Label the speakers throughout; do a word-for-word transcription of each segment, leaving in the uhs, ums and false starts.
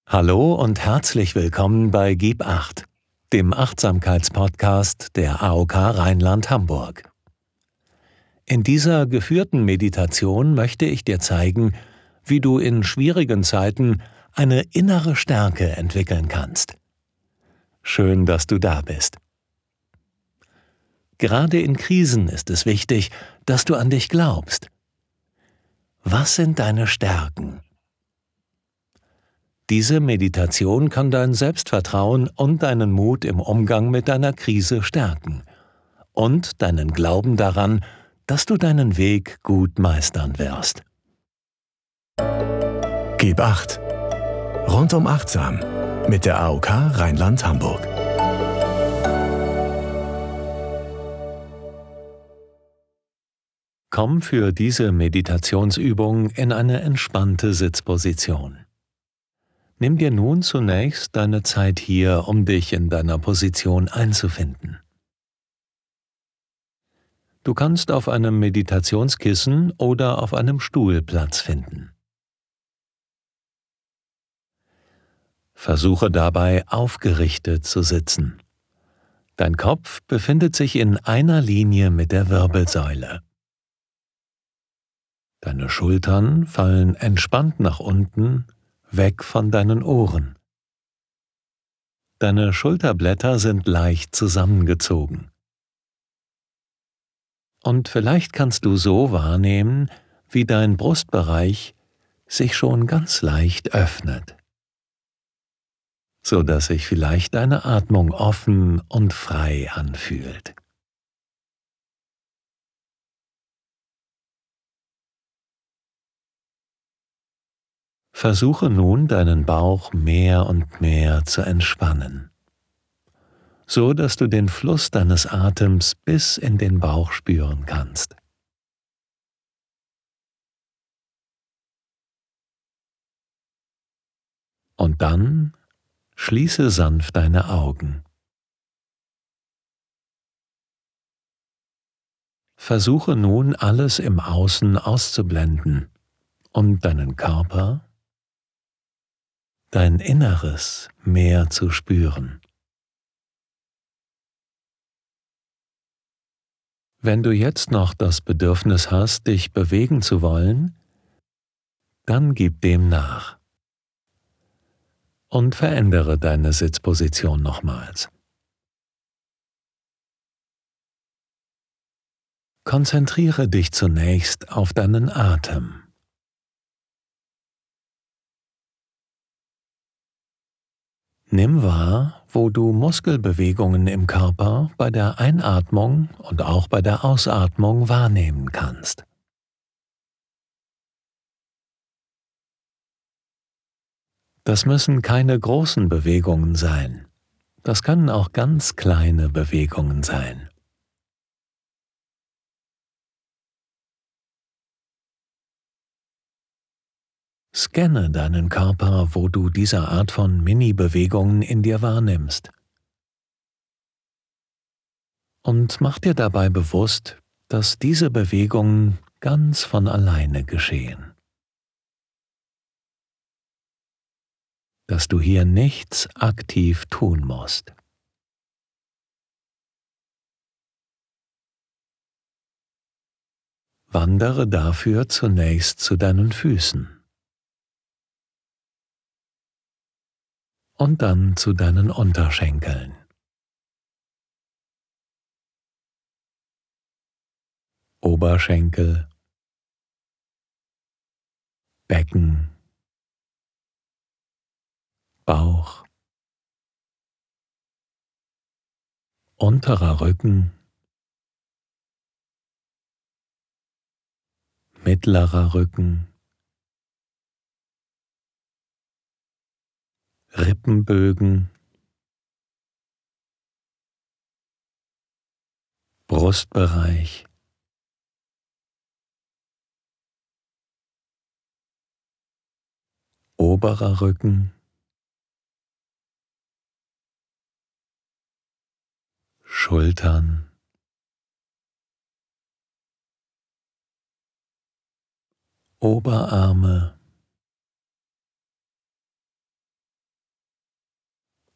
Speaker 1: Hallo und herzlich willkommen bei Gib Acht, dem Achtsamkeitspodcast der A O K Rheinland-Hamburg. In dieser geführten Meditation möchte ich dir zeigen, wie du in schwierigen Zeiten eine innere Stärke entwickeln kannst. Schön, dass du da bist. Gerade in Krisen ist es wichtig, dass du an dich glaubst. Was sind deine Stärken? Diese Meditation kann dein Selbstvertrauen und deinen Mut im Umgang mit deiner Krise stärken und deinen Glauben daran, dass du deinen Weg gut meistern wirst.
Speaker 2: Gib Acht. Rundum achtsam mit der A O K Rheinland-Hamburg.
Speaker 1: Komm für diese Meditationsübung in eine entspannte Sitzposition. Nimm dir nun zunächst deine Zeit hier, um dich in deiner Position einzufinden. Du kannst auf einem Meditationskissen oder auf einem Stuhl Platz finden. Versuche dabei, aufgerichtet zu sitzen. Dein Kopf befindet sich in einer Linie mit der Wirbelsäule. Deine Schultern fallen entspannt nach unten, weg von deinen Ohren. Deine Schulterblätter sind leicht zusammengezogen. Und vielleicht kannst du so wahrnehmen, wie dein Brustbereich sich schon ganz leicht öffnet, so dass sich vielleicht deine Atmung offen und frei anfühlt. Versuche nun, deinen Bauch mehr und mehr zu entspannen, so dass du den Fluss deines Atems bis in den Bauch spüren kannst. Und dann schließe sanft deine Augen. Versuche nun, alles im Außen auszublenden und deinen Körper, dein Inneres mehr zu spüren. Wenn du jetzt noch das Bedürfnis hast, dich bewegen zu wollen, dann gib dem nach und verändere deine Sitzposition nochmals. Konzentriere dich zunächst auf deinen Atem. Nimm wahr, wo du Muskelbewegungen im Körper bei der Einatmung und auch bei der Ausatmung wahrnehmen kannst. Das müssen keine großen Bewegungen sein. Das können auch ganz kleine Bewegungen sein. Scanne deinen Körper, wo du diese Art von Mini-Bewegungen in dir wahrnimmst. Und mach dir dabei bewusst, dass diese Bewegungen ganz von alleine geschehen. Dass du hier nichts aktiv tun musst. Wandere dafür zunächst zu deinen Füßen und dann zu deinen Unterschenkeln. Oberschenkel, Becken, Bauch, unterer Rücken, mittlerer Rücken, Rippenbögen, Brustbereich, oberer Rücken, Schultern, Oberarme,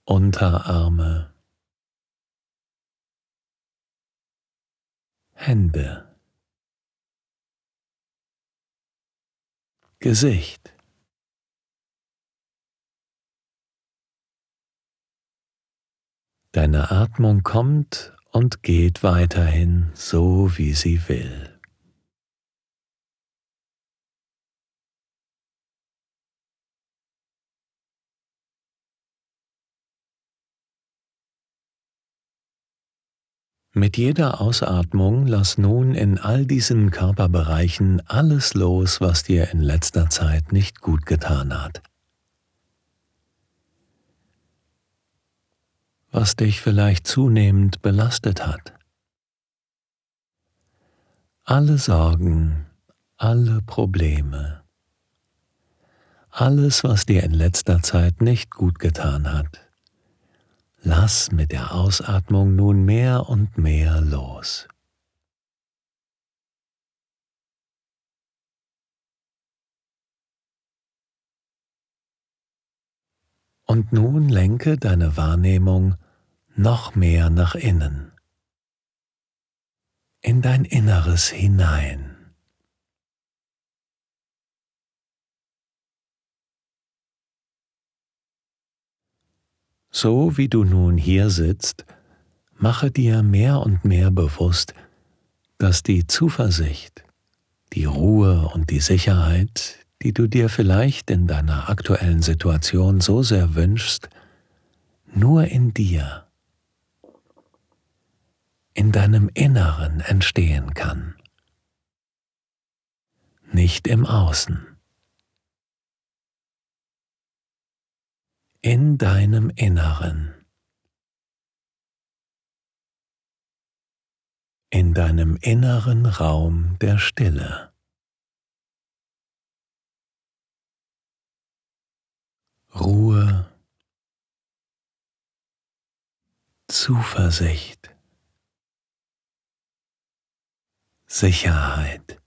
Speaker 1: Unterarme, Hände, Gesicht, deine Atmung kommt und geht weiterhin so, wie sie will. Mit jeder Ausatmung lass nun in all diesen Körperbereichen alles los, was dir in letzter Zeit nicht gut getan hat. Was dich vielleicht zunehmend belastet hat. Alle Sorgen, alle Probleme, alles, was dir in letzter Zeit nicht gut getan hat. Lass mit der Ausatmung nun mehr und mehr los. Und nun lenke deine Wahrnehmung noch mehr nach innen, in dein Inneres hinein. So wie du nun hier sitzt, mache dir mehr und mehr bewusst, dass die Zuversicht, die Ruhe und die Sicherheit, die du dir vielleicht in deiner aktuellen Situation so sehr wünschst, nur in dir, in deinem Inneren entstehen kann, nicht im Außen. In deinem Inneren, in deinem inneren Raum der Stille. Ruhe, Zuversicht, Sicherheit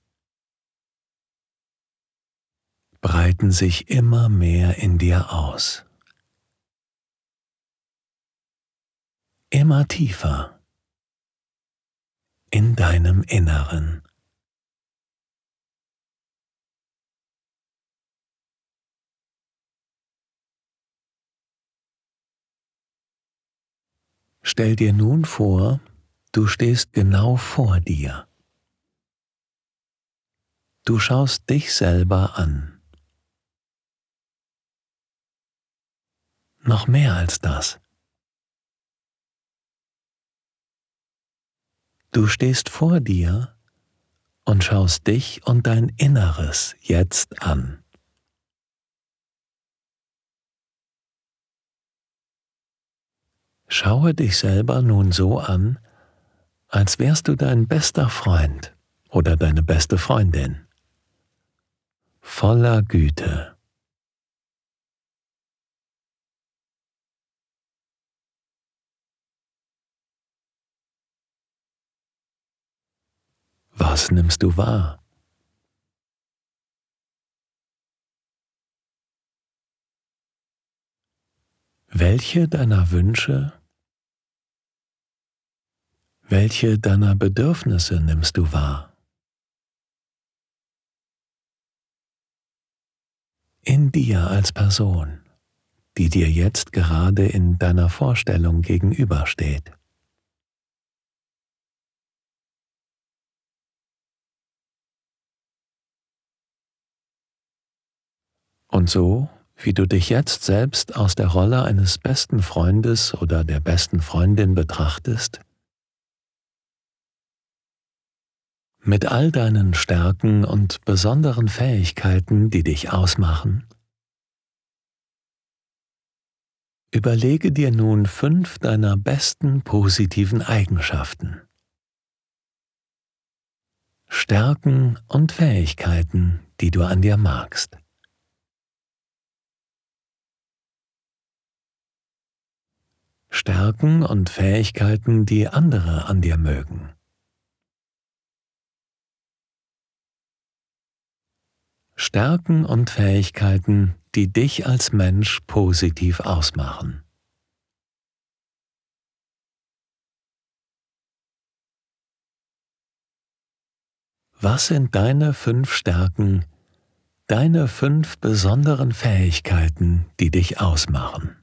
Speaker 1: breiten sich immer mehr in dir aus. Immer tiefer in deinem Inneren. Stell dir nun vor, du stehst genau vor dir. Du schaust dich selber an. Noch mehr als das. Du stehst vor dir und schaust dich und dein Inneres jetzt an. Schaue dich selber nun so an, als wärst du dein bester Freund oder deine beste Freundin. Voller Güte. Was nimmst du wahr? Welche deiner Wünsche, welche deiner Bedürfnisse nimmst du wahr? In dir als Person, die dir jetzt gerade in deiner Vorstellung gegenübersteht. Und so, wie du dich jetzt selbst aus der Rolle eines besten Freundes oder der besten Freundin betrachtest, mit all deinen Stärken und besonderen Fähigkeiten, die dich ausmachen, überlege dir nun fünf deiner besten positiven Eigenschaften. Stärken und Fähigkeiten, die du an dir magst. Stärken und Fähigkeiten, die andere an dir mögen. Stärken und Fähigkeiten, die dich als Mensch positiv ausmachen. Was sind deine fünf Stärken, deine fünf besonderen Fähigkeiten, die dich ausmachen?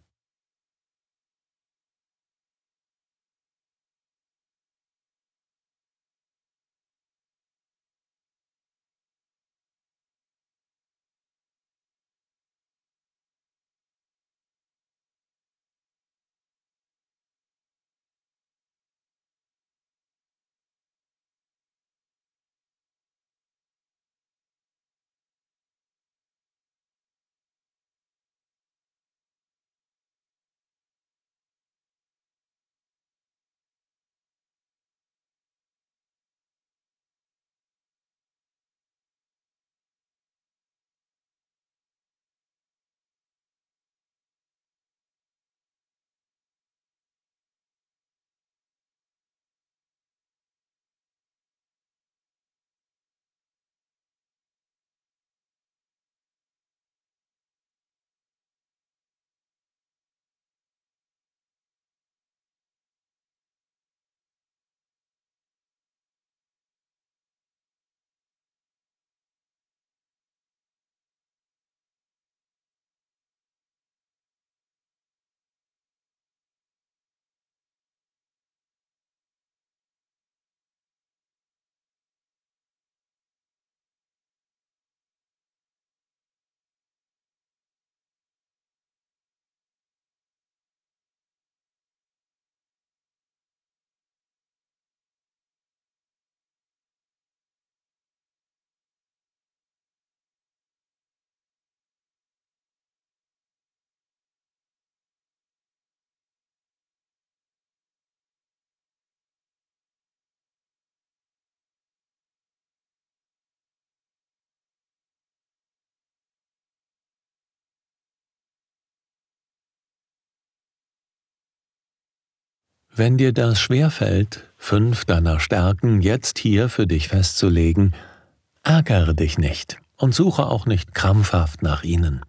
Speaker 1: Wenn dir das schwerfällt, fünf deiner Stärken jetzt hier für dich festzulegen, ärgere dich nicht und suche auch nicht krampfhaft nach ihnen.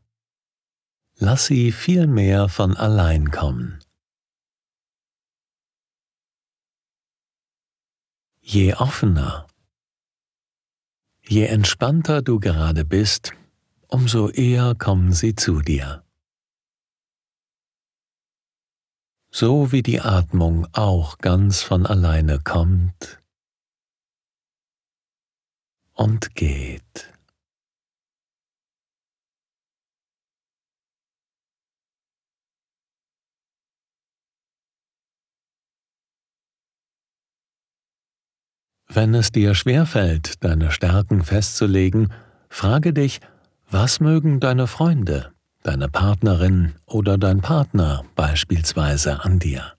Speaker 1: Lass sie vielmehr von allein kommen. Je offener, je entspannter du gerade bist, umso eher kommen sie zu dir. So wie die Atmung auch ganz von alleine kommt und geht. Wenn es dir schwerfällt, deine Stärken festzulegen, frage dich, was mögen deine Freunde, deine Partnerin oder dein Partner beispielsweise an dir?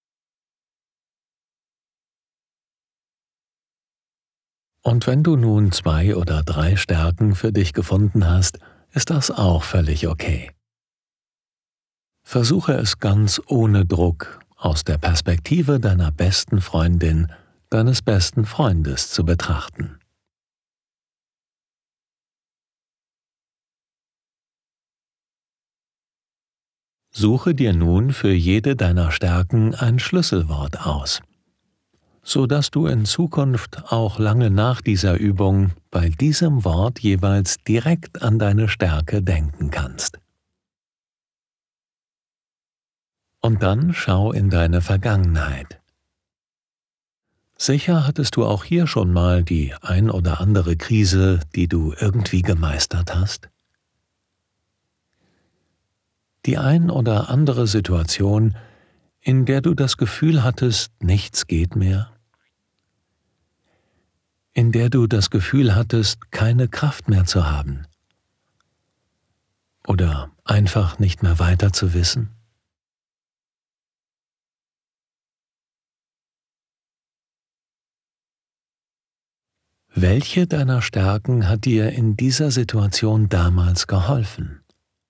Speaker 1: Und wenn du nun zwei oder drei Stärken für dich gefunden hast, ist das auch völlig okay. Versuche es ganz ohne Druck aus der Perspektive deiner besten Freundin, deines besten Freundes zu betrachten. Suche dir nun für jede deiner Stärken ein Schlüsselwort aus, so dass du in Zukunft auch lange nach dieser Übung bei diesem Wort jeweils direkt an deine Stärke denken kannst. Und dann schau in deine Vergangenheit. Sicher hattest du auch hier schon mal die ein oder andere Krise, die du irgendwie gemeistert hast? Die ein oder andere Situation, in der du das Gefühl hattest, nichts geht mehr? In der du das Gefühl hattest, keine Kraft mehr zu haben? Oder einfach nicht mehr weiter zu wissen? Welche deiner Stärken hat dir in dieser Situation damals geholfen?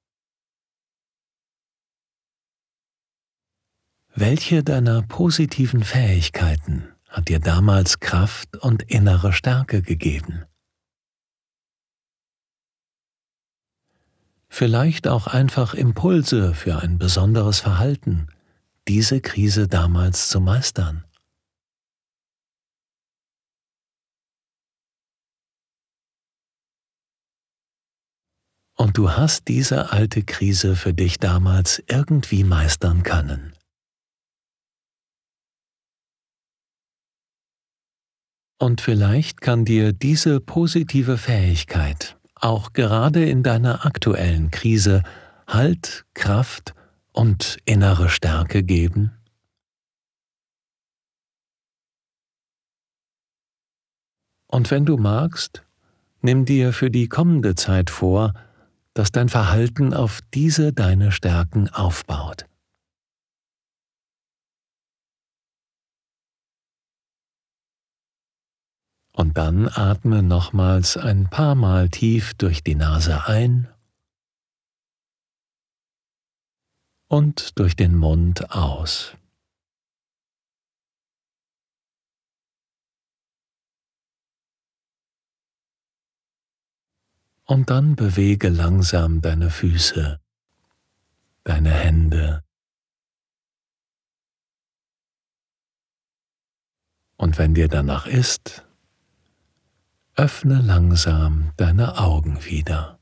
Speaker 1: Welche deiner positiven Fähigkeiten hat dir damals Kraft und innere Stärke gegeben? Vielleicht auch einfach Impulse für ein besonderes Verhalten, diese Krise damals zu meistern. Und du hast diese alte Krise für dich damals irgendwie meistern können. Und vielleicht kann dir diese positive Fähigkeit auch gerade in deiner aktuellen Krise Halt, Kraft und innere Stärke geben? Und wenn du magst, nimm dir für die kommende Zeit vor, dass dein Verhalten auf diese deine Stärken aufbaut. Und dann atme nochmals ein paar Mal tief durch die Nase ein und durch den Mund aus. Und dann bewege langsam deine Füße, deine Hände. Und wenn dir danach ist, öffne langsam deine Augen wieder.